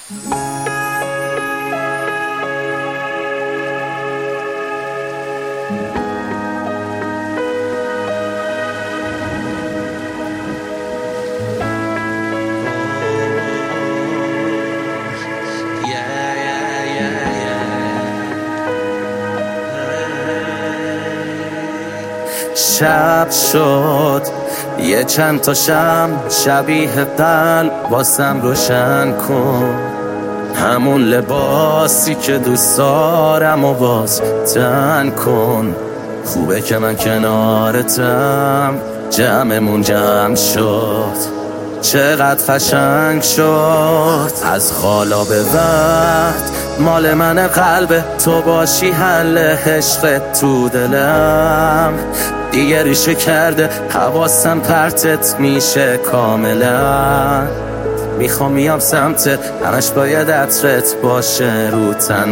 شب شد یه چند تا شم شبیه قلب واسم روشن کن، همون لباسی که دوست دارم و باز تن کن. خوبه که من کنارتم، جمعمون جمع شد، چقدر قشنگ شد. از حالا به بعد مال من قلب تو باشی، حل عشق تو دلم دیگه ریشه کرده، حواسم پرتت میشه کاملا. میخوام میام سمتت، همش باید عطرت باشه رو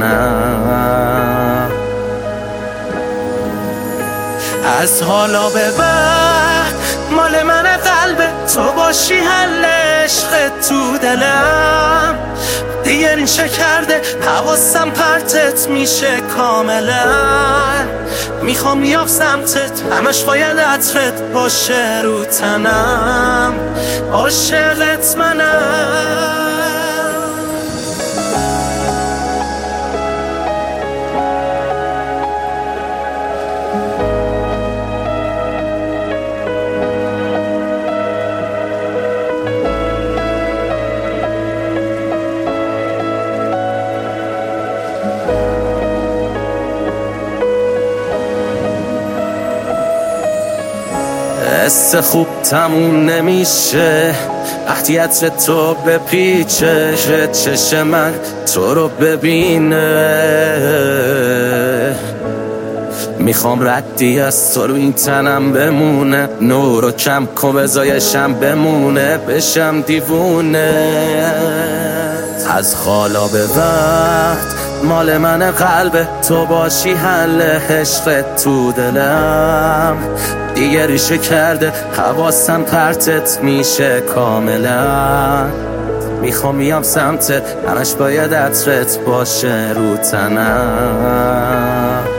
تنم. از حالا به بعد مال من قلب تو باشی، حل عشق تو دلم دیگه ریشه کرده، حواسم پرتت میشه کاملا. میخوام بیام سمتت، همش باید عطرت باشه رو تنم. عاشقت منم. حس خوب تموم نمیشه وقتی عطر تو بپیچه، چشم من تو رو ببینه. میخوام ردی از تو رو این تنم بمونه، نور رو کم کن بزایشم بمونه، بشم دیوونه. از حالا به وقت مال من قلب تو باشی، حل عشق تو دلم دیگه ریشه کرده، حواسم پرتت میشه کاملا. میخوام میام سمتت، همش باید عطرت باشه رو تنم.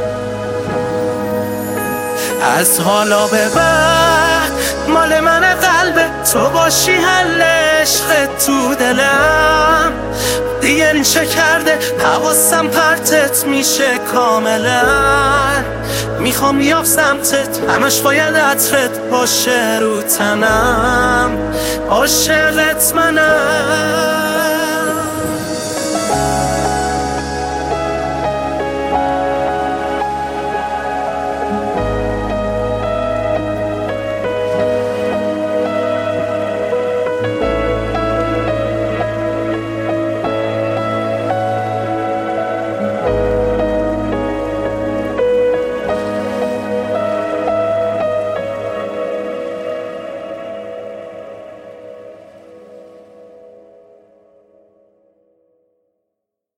از حالا به بعد مال من قلب تو باشی، حل عشق تو دلم دیگه ریشه کرده، حواسم پرتت میشه کاملا. میخوام بیام سمتت، همش باید عطرت باشه رو تنم. عاشقت منم.